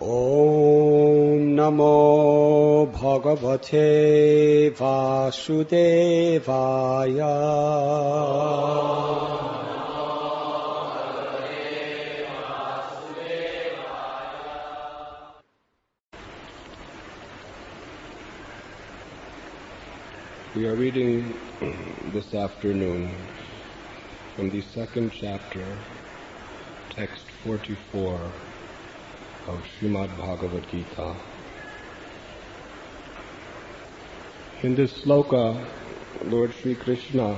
Om Namo Bhagavate Vasudevaya. We are reading this afternoon from the second chapter, text 44 of Srimad Bhagavad Gita. In this sloka, Lord Sri Krishna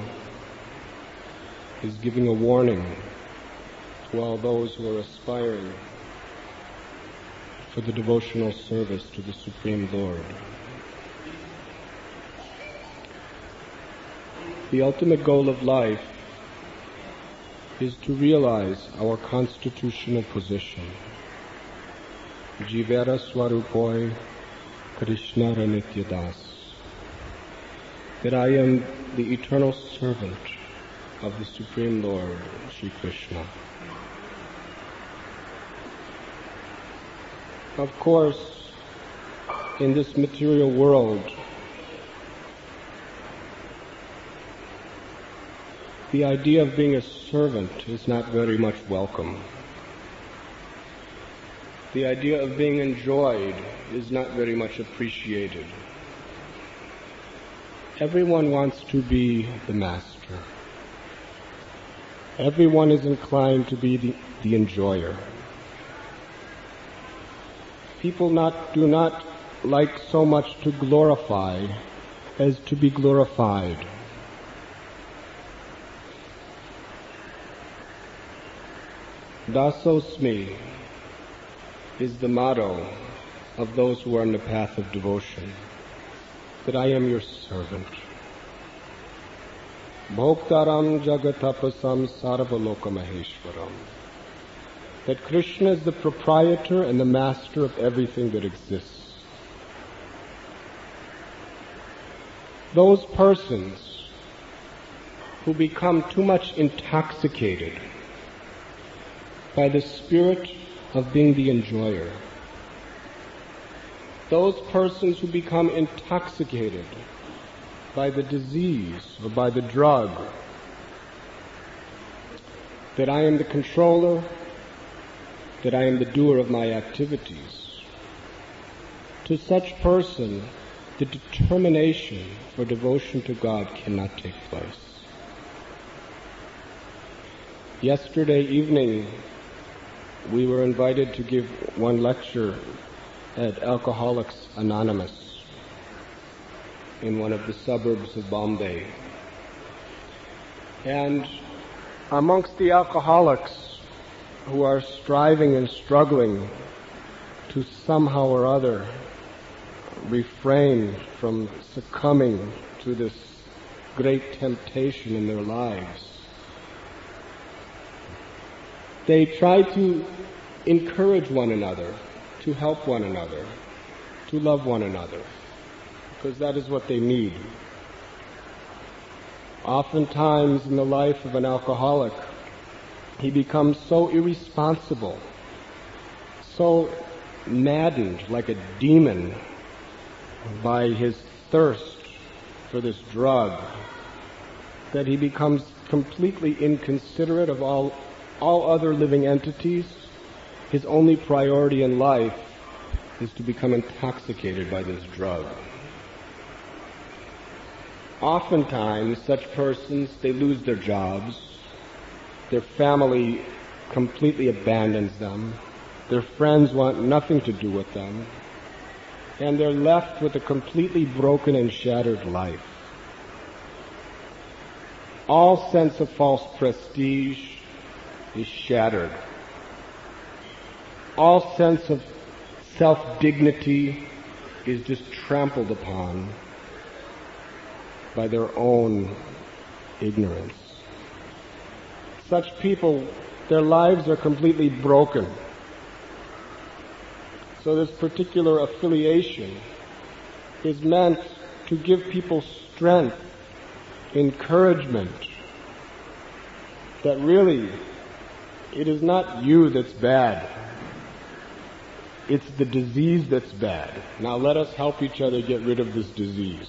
is giving a warning to all those who are aspiring for the devotional service to the Supreme Lord. The ultimate goal of life is to realize our constitutional position. Jivera Swarupoi Krishna Ranityadas. That I am the eternal servant of the Supreme Lord, Sri Krishna. Of course, in this material world, the idea of being a servant is not very much welcome. The idea of being enjoyed is not very much appreciated. Everyone wants to be the master. Everyone is inclined to be the enjoyer. People do not like so much to glorify as to be glorified. Dasosmi is the motto of those who are on the path of devotion, that I am your servant. Bhoktaram jagatapasam sarvaloka maheshwaram. That Krishna is the proprietor and the master of everything that exists. Those persons who become too much intoxicated by the spirit of being the enjoyer. Those persons who become intoxicated by the disease or by the drug, that I am the controller, that I am the doer of my activities. To such person, the determination for devotion to God cannot take place. Yesterday evening, we were invited to give one lecture at Alcoholics Anonymous in one of the suburbs of Bombay. And amongst the alcoholics who are striving and struggling to somehow or other refrain from succumbing to this great temptation in their lives, they try to encourage one another, to help one another, to love one another, because that is what they need. Oftentimes in the life of an alcoholic, he becomes so irresponsible, so maddened like a demon by his thirst for this drug, that he becomes completely inconsiderate of all other living entities. His only priority in life is to become intoxicated by this drug. Oftentimes, such persons, they lose their jobs, their family completely abandons them, their friends want nothing to do with them, and they're left with a completely broken and shattered life. All sense of false prestige is shattered. All sense of self-dignity is just trampled upon by their own ignorance. Such people, their lives are completely broken. So this particular affiliation is meant to give people strength, encouragement, that really it is not you that's bad. It's the disease that's bad. Now let us help each other get rid of this disease.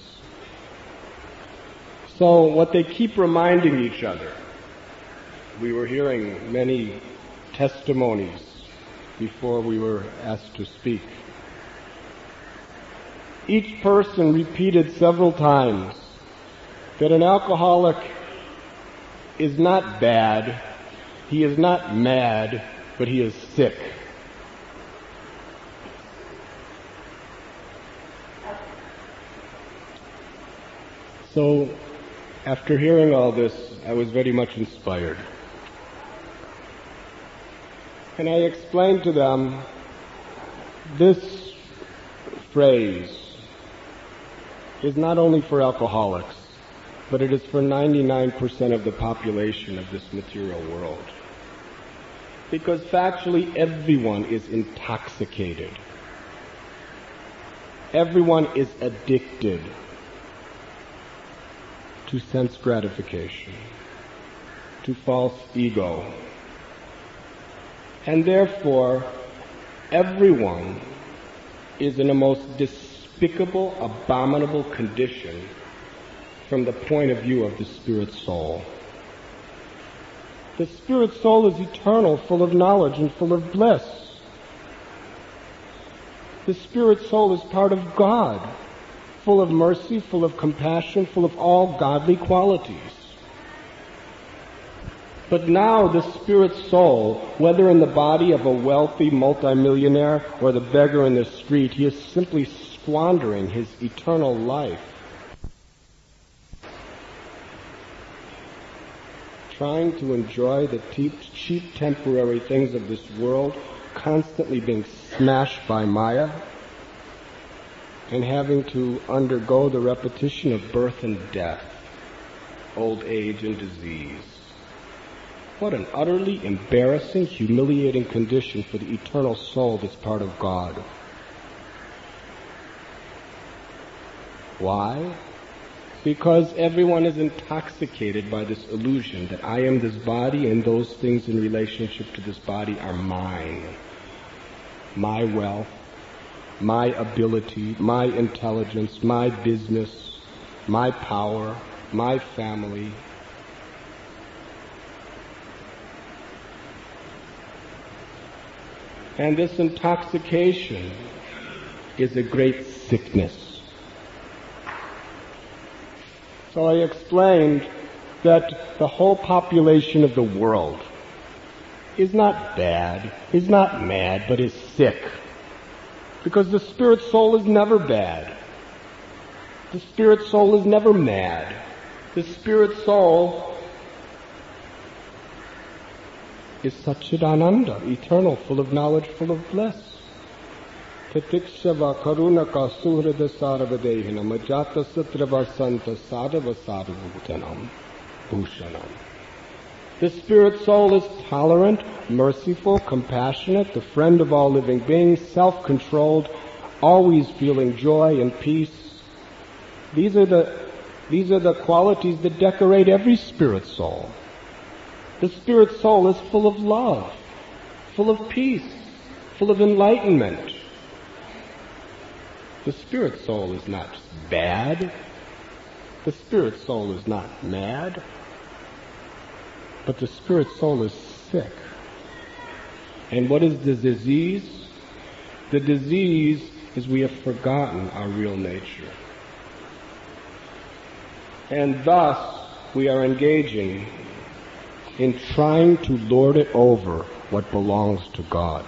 So what they keep reminding each other, we were hearing many testimonies before we were asked to speak. Each person repeated several times that an alcoholic is not bad, he is not mad, but he is sick. So, after hearing all this, I was very much inspired. And I explained to them this phrase is not only for alcoholics, but it is for 99% of the population of this material world. Because factually, everyone is intoxicated. Everyone is addicted to sense gratification, to false ego. And therefore, everyone is in a most despicable, abominable condition from the point of view of the spirit soul. The spirit soul is eternal, full of knowledge and full of bliss. The spirit soul is part of God, full of mercy, full of compassion, full of all godly qualities. But now the spirit soul, whether in the body of a wealthy multimillionaire or the beggar in the street, he is simply squandering his eternal life trying to enjoy the cheap temporary things of this world, constantly being smashed by Maya, and having to undergo the repetition of birth and death, old age and disease. What an utterly embarrassing, humiliating condition for the eternal soul that's part of God. Why? Because everyone is intoxicated by this illusion that I am this body and those things in relationship to this body are mine. My wealth, my ability, my intelligence, my business, my power, my family. And this intoxication is a great sickness. So I explained that the whole population of the world is not bad, is not mad, but is sick. Because the spirit soul is never bad. The spirit soul is never mad. The spirit soul is Satchidananda, eternal, full of knowledge, full of bliss. Tatikshava karunaka suhrada sarvadehinam ajata satrava santa sadhava sadhubhutanam bhushanam. The spirit soul is tolerant, merciful, compassionate, the friend of all living beings, self-controlled, always feeling joy and peace. These are the qualities that decorate every spirit soul. The spirit soul is full of love, full of peace, full of enlightenment. The spirit soul is not bad. The spirit soul is not mad. But the spirit soul is sick. And what is the disease? The disease is we have forgotten our real nature. And thus we are engaging in trying to lord it over what belongs to God.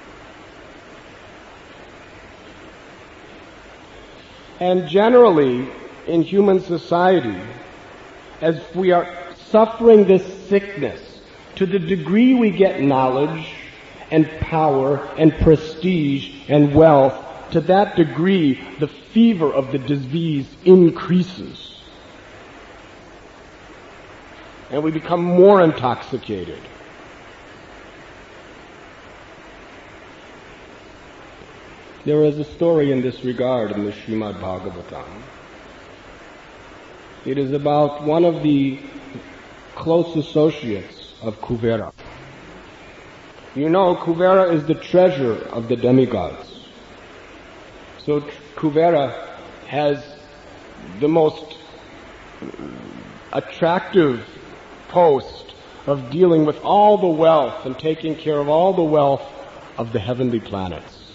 And generally, in human society, as we are suffering this sickness, to the degree we get knowledge and power and prestige and wealth, to that degree the fever of the disease increases. And we become more intoxicated. There is a story in this regard in the Srimad Bhagavatam. It is about one of the close associates of Kuvera. You know, Kuvera is the treasure of the demigods. So Kuvera has the most attractive post of dealing with all the wealth and taking care of all the wealth of the heavenly planets.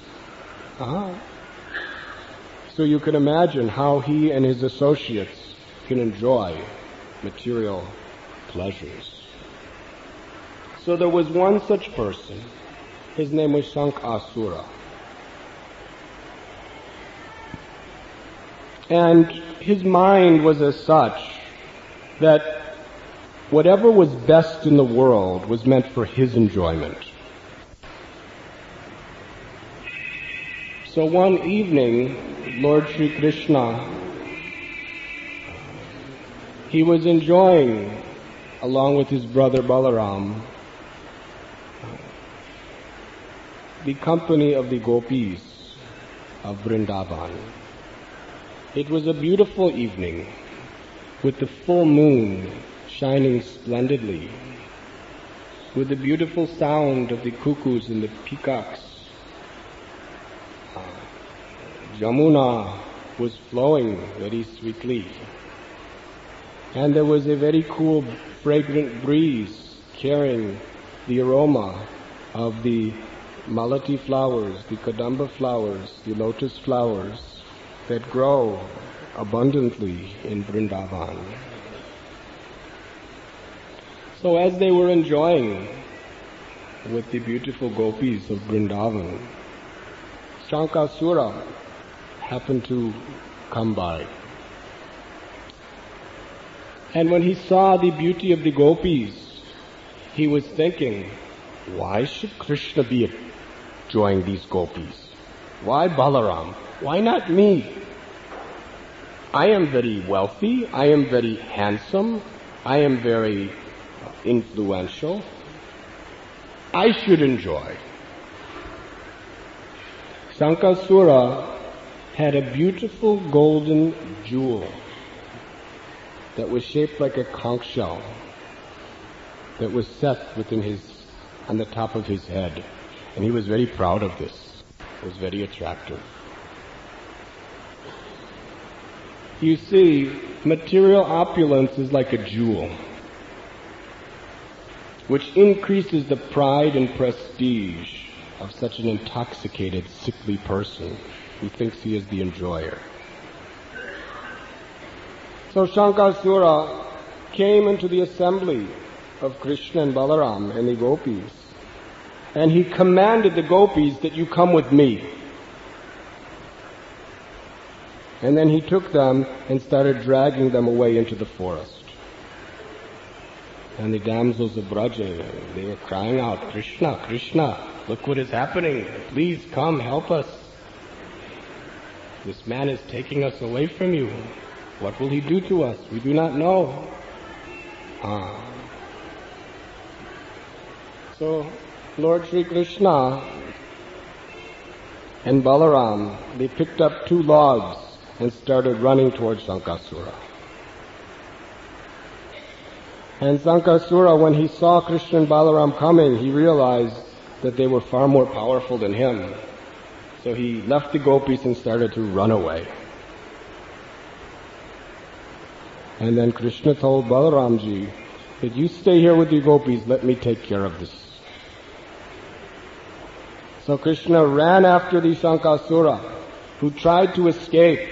So you can imagine how he and his associates can enjoy material pleasures. So there was one such person. His name was Shankasura. And his mind was as such that whatever was best in the world was meant for his enjoyment. So one evening, Lord Sri Krishna, he was enjoying, along with his brother Balaram, the company of the gopis of Vrindavan. It was a beautiful evening with the full moon shining splendidly, with the beautiful sound of the cuckoos and the peacocks. Jamuna was flowing very sweetly, and there was a very cool, fragrant breeze carrying the aroma of the malati flowers, the kadamba flowers, the lotus flowers that grow abundantly in Vrindavan. So as they were enjoying with the beautiful gopis of Vrindavan, Shankasura happened to come by. And when he saw the beauty of the gopis, he was thinking, why should Krishna be enjoying these gopis? Why Balaram? Why not me? I am very wealthy, I am very handsome, I am very influential. I should enjoy. Shankasura had a beautiful golden jewel that was shaped like a conch shell that was set on the top of his head. And he was very proud of this. It was very attractive. You see, material opulence is like a jewel, which increases the pride and prestige of such an intoxicated, sickly person who thinks he is the enjoyer. So Shankasura came into the assembly of Krishna and Balaram and the gopis, and he commanded the gopis that you come with me. And then he took them and started dragging them away into the forest. And the damsels of Braja, they were crying out, Krishna, Krishna, look what is happening. Please come, help us. This man is taking us away from you. What will he do to us? We do not know. So, Lord Sri Krishna and Balaram, they picked up 2 logs and started running towards Shankasura. And Shankasura, when he saw Krishna and Balaram coming, he realized that they were far more powerful than him. So he left the gopis and started to run away. And then Krishna told Balaramji that you stay here with the gopis, let me take care of this. So Krishna ran after the Shankasura, who tried to escape.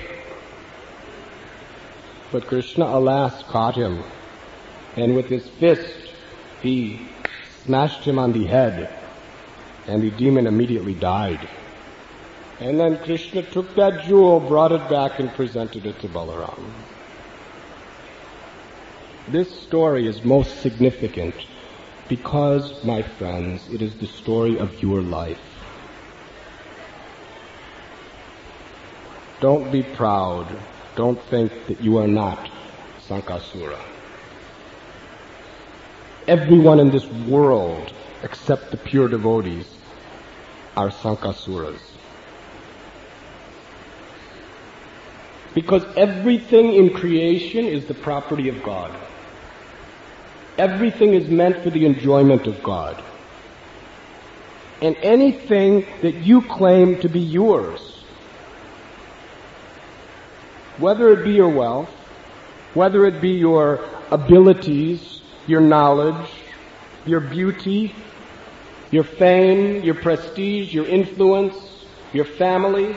But Krishna, alas, caught him. And with his fist, he smashed him on the head. And the demon immediately died. And then Krishna took that jewel, brought it back, and presented it to Balaram. This story is most significant because, my friends, it is the story of your life. Don't be proud. Don't think that you are not Shankasura. Everyone in this world, except the pure devotees, are Shankasuras. Because everything in creation is the property of God. Everything is meant for the enjoyment of God. and anything that you claim to be yours. Whether it be your wealth, whether it be your abilities, your knowledge, your beauty, your fame, your prestige, your influence, your family,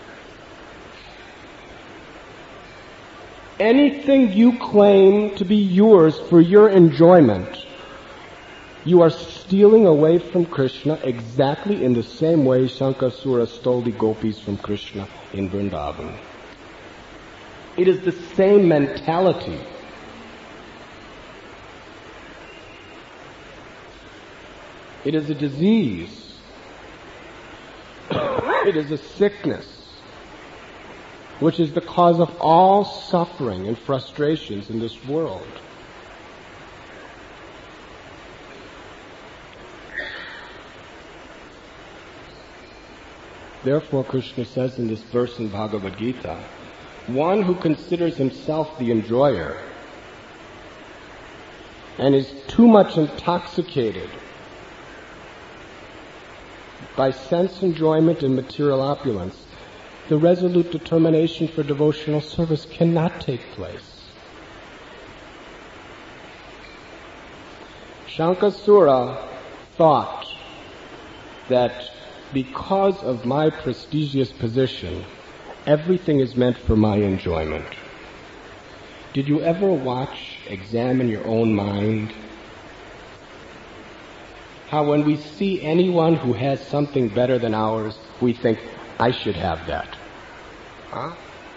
anything you claim to be yours for your enjoyment, you are stealing away from Krishna exactly in the same way Shankasura stole the gopis from Krishna in Vrindavan. It is the same mentality. It is a disease. It is a sickness, which is the cause of all suffering and frustrations in this world. Therefore, Krishna says in this verse in Bhagavad Gita, one who considers himself the enjoyer and is too much intoxicated by sense enjoyment and material opulence, the resolute determination for devotional service cannot take place. Shankasura thought that because of my prestigious position, everything is meant for my enjoyment. Did you ever examine your own mind? How when we see anyone who has something better than ours, we think, I should have that. Huh?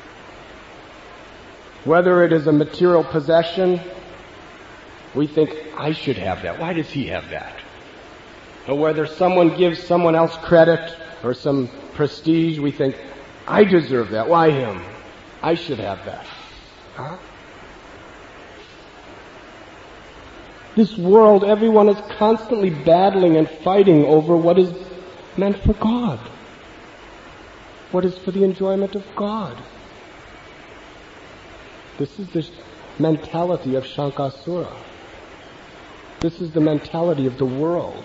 Whether it is a material possession, we think, I should have that. Why does he have that? Or whether someone gives someone else credit or some prestige, we think, I deserve that. Why him? I should have that. Huh? This world, everyone is constantly battling and fighting over what is meant for God. What is for the enjoyment of God. This is the mentality of Shankasura. This is the mentality of the world.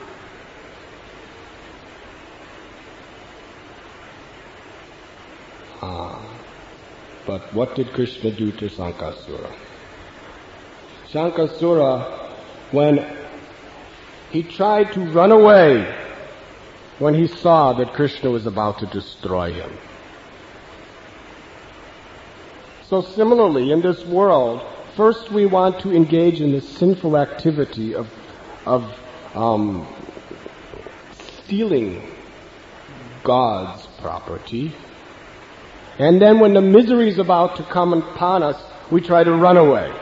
But what did Krishna do to Shankasura? Shankasura, when he tried to run away when he saw that Krishna was about to destroy him. So similarly, in this world, first we want to engage in the sinful activity of stealing God's property. And then when the misery is about to come upon us, we try to run away.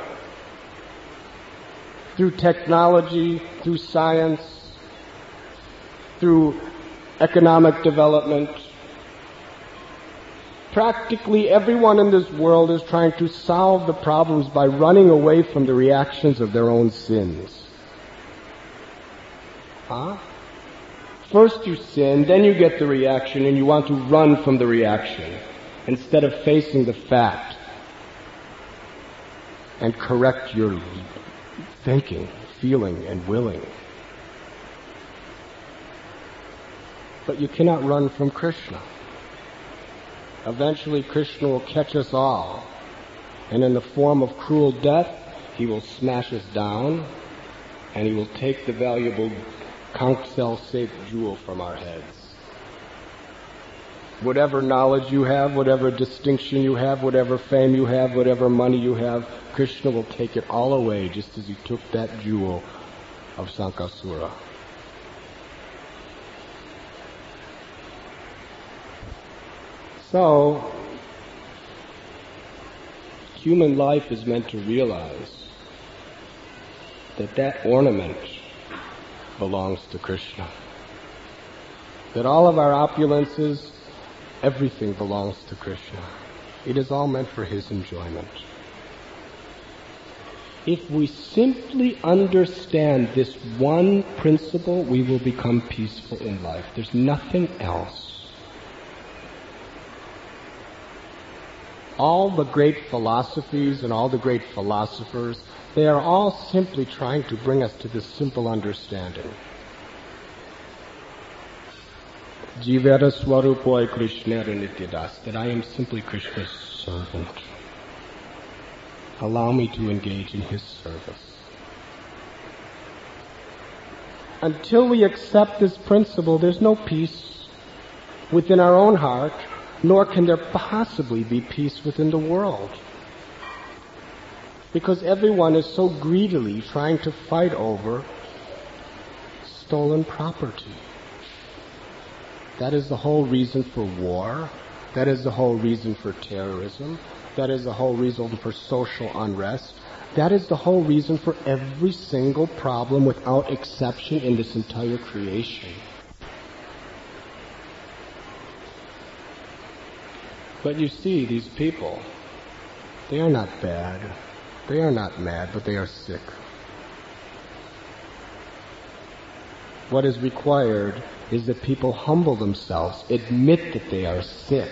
Through technology, through science, through economic development. Practically everyone in this world is trying to solve the problems by running away from the reactions of their own sins. First you sin, then you get the reaction, and you want to run from the reaction instead of facing the fact and correct your thinking, feeling, and willing. But you cannot run from Krishna. Eventually Krishna will catch us all, and in the form of cruel death, he will smash us down, and he will take the valuable conch shell-shaped jewel from our heads. Whatever knowledge you have, whatever distinction you have, whatever fame you have, whatever money you have, Krishna will take it all away just as he took that jewel of Shankasura. So, human life is meant to realize that that ornament belongs to Krishna. That all of our opulences, everything belongs to Krishna. It is all meant for his enjoyment. If we simply understand this one principle, we will become peaceful in life. There's nothing else. All the great philosophies and all the great philosophers, they are all simply trying to bring us to this simple understanding. Jivara Swarupoi Krishna Nityadas, that I am simply Krishna's servant. Allow me to engage in his service. Until we accept this principle, there's no peace within our own heart, nor can there possibly be peace within the world. Because everyone is so greedily trying to fight over stolen property. That is the whole reason for war. That is the whole reason for terrorism. That is the whole reason for social unrest. That is the whole reason for every single problem without exception in this entire creation. But you see, these people, they are not bad. They are not mad, but they are sick. What is required is that people humble themselves, admit that they are sick,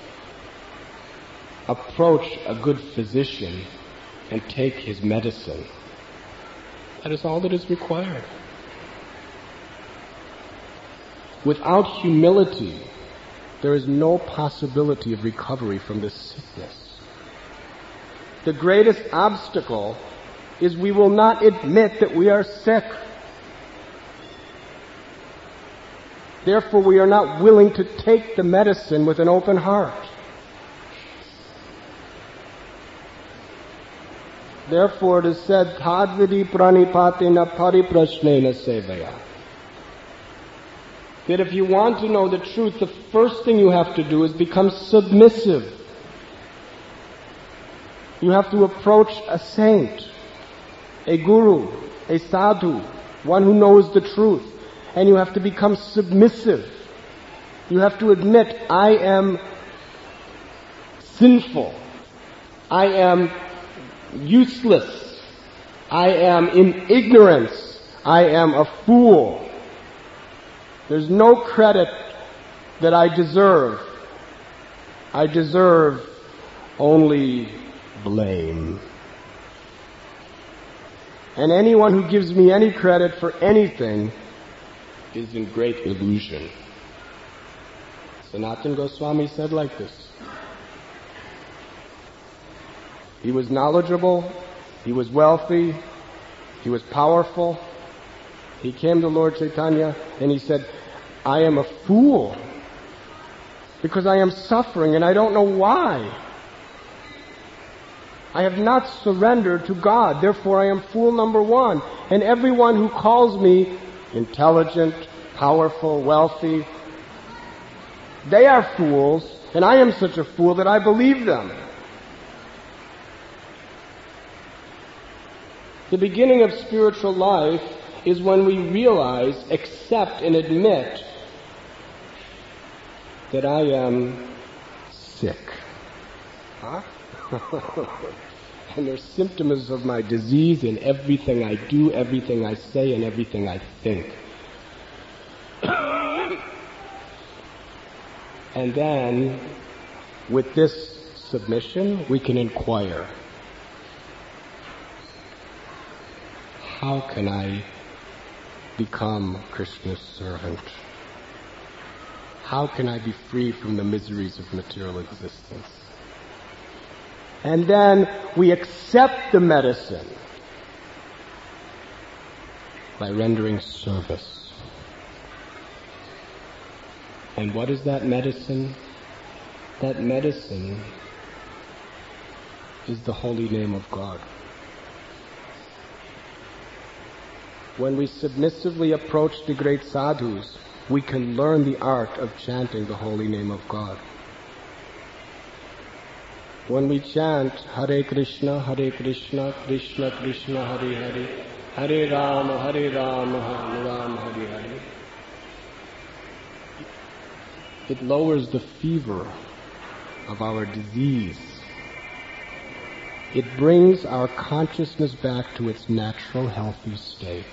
approach a good physician, and take his medicine. That is all that is required. Without humility, there is no possibility of recovery from this sickness. The greatest obstacle is we will not admit that we are sick. Therefore, we are not willing to take the medicine with an open heart. Therefore, it is said, Tadvidi pranipatina pariprashnena sevaya. That if you want to know the truth, the first thing you have to do is become submissive. You have to approach a saint, a guru, a sadhu, one who knows the truth. And you have to become submissive. You have to admit, I am sinful. I am useless. I am in ignorance. I am a fool. There's no credit that I deserve. I deserve only blame. And anyone who gives me any credit for anything is in great illusion. Sanatana Goswami said like this. He was knowledgeable, he was wealthy, he was powerful. He came to Lord Chaitanya and he said, I am a fool because I am suffering and I don't know why. I have not surrendered to God, therefore I am fool number one. And everyone who calls me intelligent, powerful, wealthy, they are fools, and I am such a fool that I believe them. The beginning of spiritual life is when we realize, accept, and admit that I am sick. Huh? And there's symptoms of my disease in everything I do, everything I say, and everything I think. And then, with this submission, we can inquire, how can I become Krishna's servant? How can I be free from the miseries of material existence? And then we accept the medicine by rendering service. And what is that medicine? That medicine is the holy name of God. When we submissively approach the great sadhus, we can learn the art of chanting the holy name of God. When we chant Hare Krishna, Krishna Krishna, Hare Hare, Hare Rama, Hare Rama, Hare Hare, it lowers the fever of our disease. It brings our consciousness back to its natural, healthy state.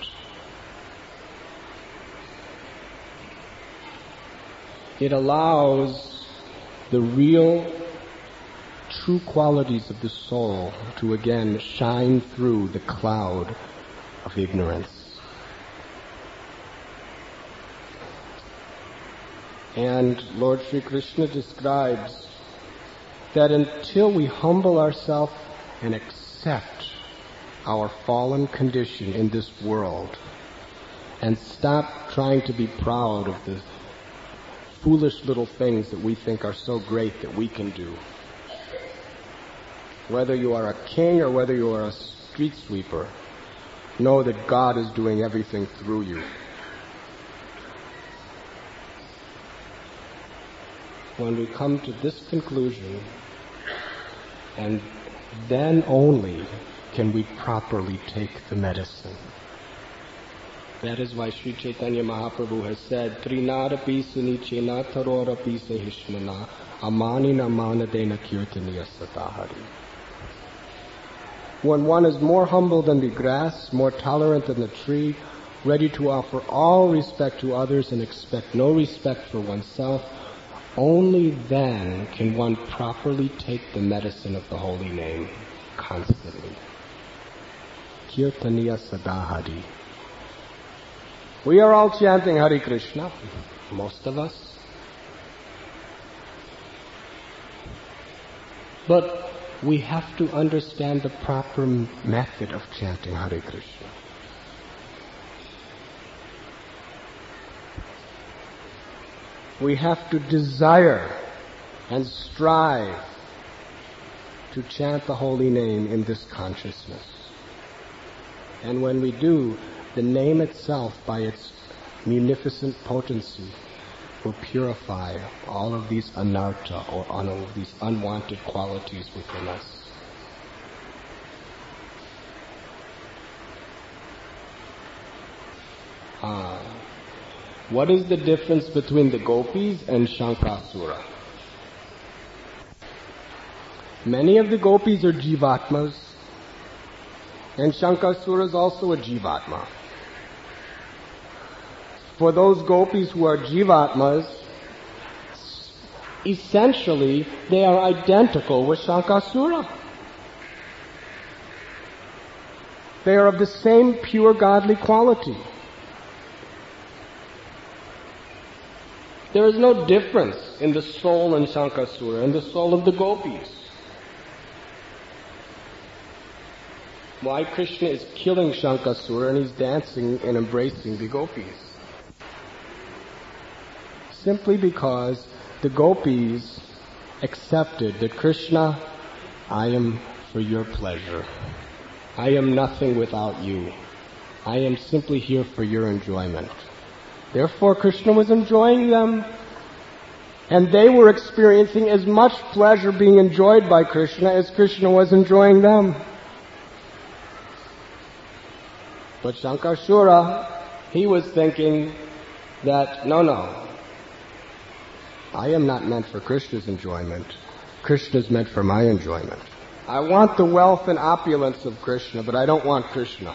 It allows the real, true qualities of the soul to again shine through the cloud of ignorance. And Lord Sri Krishna describes that until we humble ourselves and accept our fallen condition in this world and stop trying to be proud of the foolish little things that we think are so great that we can do, whether you are a king or whether you are a street sweeper, know that God is doing everything through you. When we come to this conclusion, and then only can we properly take the medicine. That is why Sri Chaitanya Mahaprabhu has said, Trinadapi sunichena tarorapi sahishmana amanina manadena kirtaniya satahari. When one is more humble than the grass, more tolerant than the tree, ready to offer all respect to others and expect no respect for oneself, only then can one properly take the medicine of the holy name constantly. Kirtaniya sadahari. We are all chanting Hare Krishna, most of us. But we have to understand the proper method of chanting Hare Krishna. We have to desire and strive to chant the holy name in this consciousness. And when we do, the name itself, by its munificent potency, will purify all of these anartha, or all of these unwanted qualities within us. What is the difference between the gopis and Shankasura? Many of the gopis are jivatmas, and Shankasura is also a jivatma. For those gopis who are jivatmas, essentially they are identical with Shankasura. They are of the same pure godly quality. There is no difference in the soul in Shankasura and the soul of the gopis. Why Krishna is killing Shankasura and he's dancing and embracing the gopis? Simply because the gopis accepted that Krishna, I am for your pleasure. I am nothing without you. I am simply here for your enjoyment. Therefore, Krishna was enjoying them, and they were experiencing as much pleasure being enjoyed by Krishna as Krishna was enjoying them. But Shankasura, he was thinking that, no, I am not meant for Krishna's enjoyment. Krishna is meant for my enjoyment. I want the wealth and opulence of Krishna, but I don't want Krishna.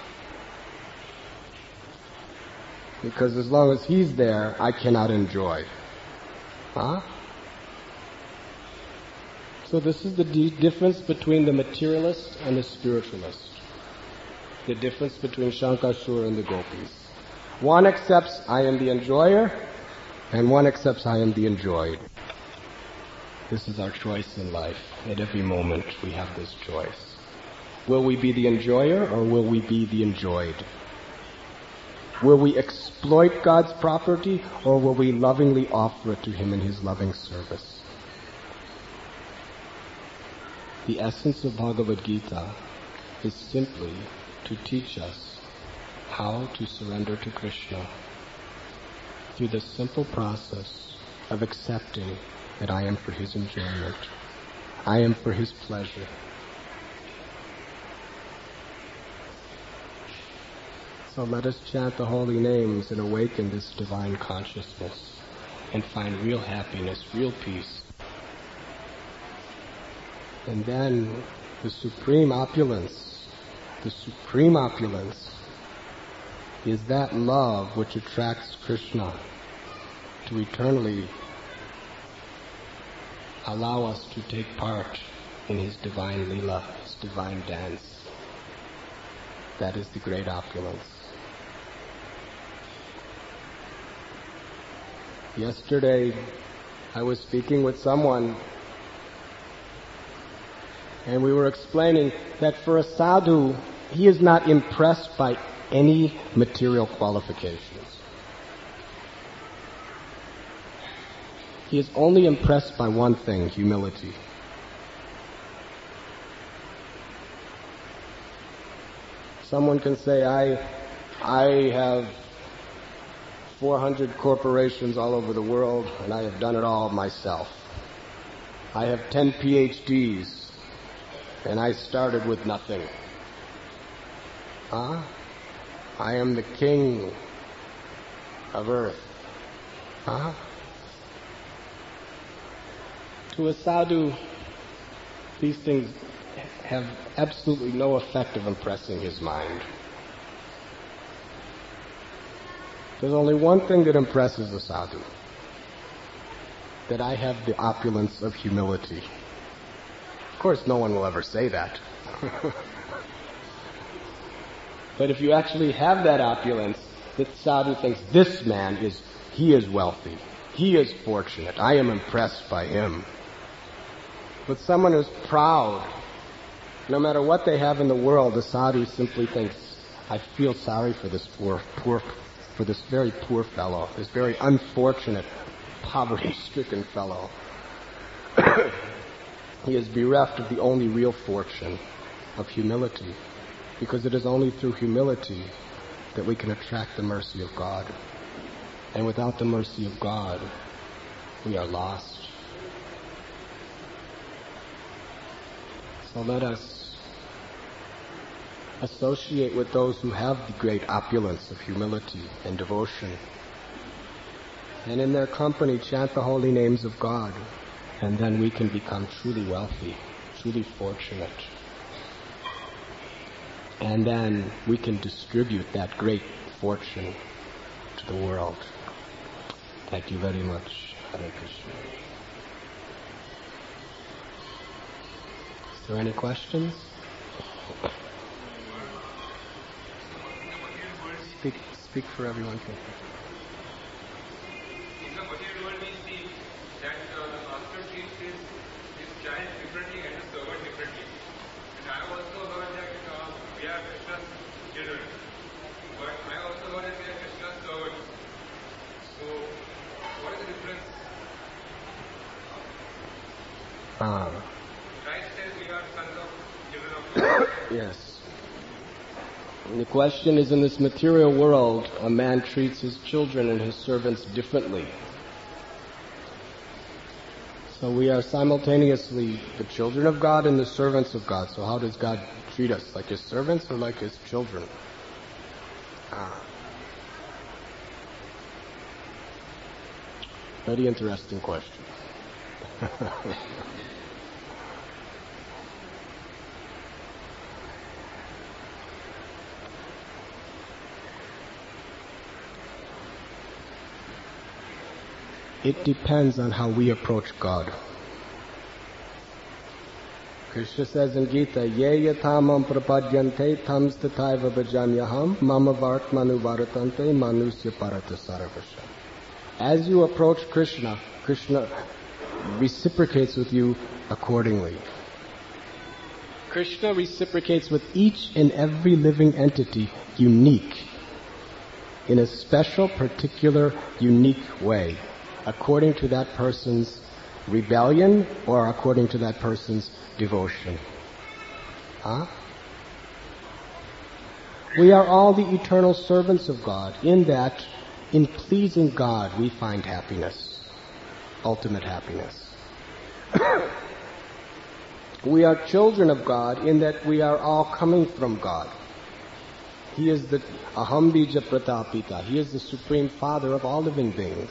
Because as long as he's there, I cannot enjoy. So this is the difference between the materialist and the spiritualist. The difference between Shankasura and the gopis. One accepts I am the enjoyer, and one accepts I am the enjoyed. This is our choice in life. At every moment we have this choice. Will we be the enjoyer or will we be the enjoyed? Will we exploit God's property or will we lovingly offer it to Him in His loving service? The essence of Bhagavad Gita is simply to teach us how to surrender to Krishna through the simple process of accepting that I am for His enjoyment. I am for His pleasure. So let us chant the holy names and awaken this divine consciousness and find real happiness, real peace. And then the supreme opulence is that love which attracts Krishna to eternally allow us to take part in His divine Leela, His divine dance. That is the great opulence. Yesterday, I was speaking with someone, and we were explaining that for a sadhu, he is not impressed by any material qualifications. He is only impressed by one thing, humility. Someone can say, I have 400 corporations all over the world, and I have done it all myself. I have 10 PhDs, and I started with nothing. I am the king of earth. To a sadhu, these things have absolutely no effect of impressing his mind. There's only one thing that impresses a sadhu, that I have the opulence of humility. Of course, no one will ever say that. But if you actually have that opulence, the sadhu thinks, this man is wealthy. He is fortunate. I am impressed by him. But someone who's proud, no matter what they have in the world, the sadhu simply thinks, I feel sorry for this very poor fellow, this very unfortunate, poverty-stricken fellow. He is bereft of the only real fortune of humility, because it is only through humility that we can attract the mercy of God. And without the mercy of God, we are lost. So let us associate with those who have the great opulence of humility and devotion, and in their company chant the holy names of God, and then we can become truly wealthy, truly fortunate. And then we can distribute that great fortune to the world. Thank you very much. Hare Krishna. Is there any questions? Speak for everyone. In the material world we see that the master treats his child differently and the servant differently. And I also heard that we are Krishna's children. But I also heard that we are Krishna's servants. So, what is the difference? Christ says we are sons of children of God. Yes. And the question is, in this material world, a man treats his children and his servants differently. So we are simultaneously the children of God and the servants of God. So how does God treat us? Like his servants or like his children? Very interesting question. It depends on how we approach God. Krishna says in Gita, Ye yatamam prapadyante tam stataiva bhajanyaham mama vartmanu varatante manusya parata saravasha. As you approach Krishna, Krishna reciprocates with you accordingly. Krishna reciprocates with each and every living entity unique, in a special, particular, unique way, according to that person's rebellion or according to that person's devotion. We are all the eternal servants of God, in that, in pleasing God, we find happiness, ultimate happiness. We are children of God, in that we are all coming from God. He is the Aham Bija Pratapita. He is the Supreme Father of all living beings.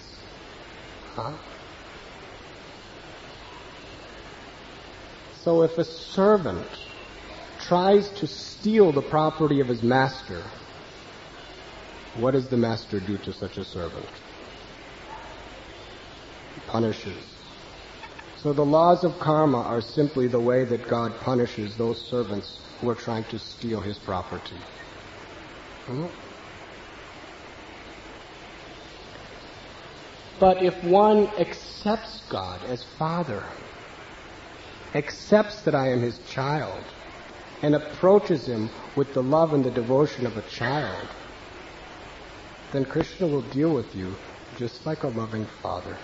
So if a servant tries to steal the property of his master, what does the master do to such a servant? He punishes. So the laws of karma are simply the way that God punishes those servants who are trying to steal his property. But if one accepts God as Father, accepts that I am his child, and approaches him with the love and the devotion of a child, then Krishna will deal with you just like a loving father.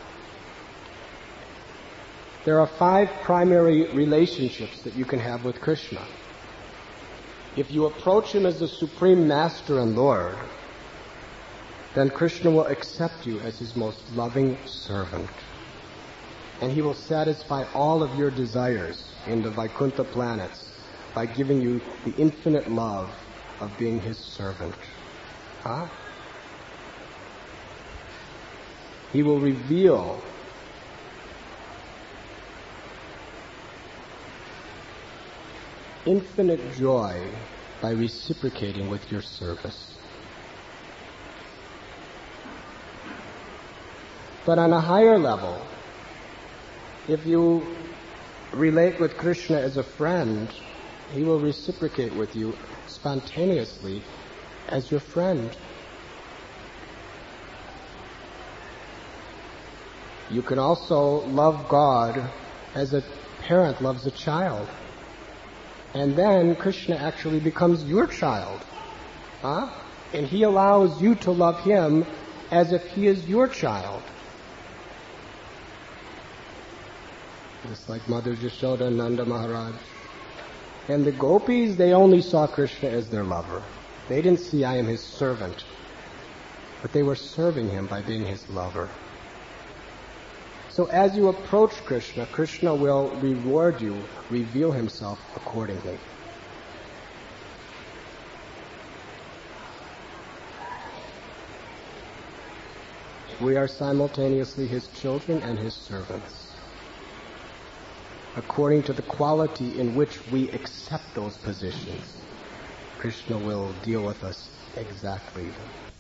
There are 5 primary relationships that you can have with Krishna. If you approach him as the Supreme Master and Lord, then Krishna will accept you as his most loving servant. And he will satisfy all of your desires in the Vaikuntha planets by giving you the infinite love of being his servant. He will reveal infinite joy by reciprocating with your service. But on a higher level, if you relate with Krishna as a friend, he will reciprocate with you spontaneously as your friend. You can also love God as a parent loves a child. And then Krishna actually becomes your child. And he allows you to love him as if he is your child. Just like Mother Yashoda and Nanda Maharaj. And the gopis, they only saw Krishna as their lover. They didn't see I am his servant. But they were serving him by being his lover. So as you approach Krishna, Krishna will reward you, reveal himself accordingly. We are simultaneously his children and his servants. According to the quality in which we accept those positions, Krishna will deal with us exactly